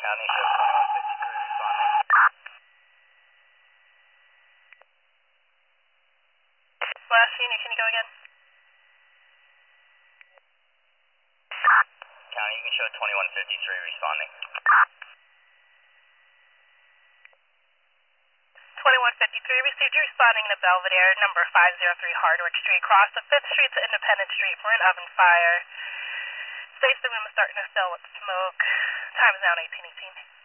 County, show 2153 responding. Last unit, can you go again? County, you can show 2153 responding. 2153, received you responding to Belvedere, number 503 Hardwick Street, cross of 5th Street to Independence Street for an oven fire. Space the room is starting to fill with smoke. Time is now 18:18.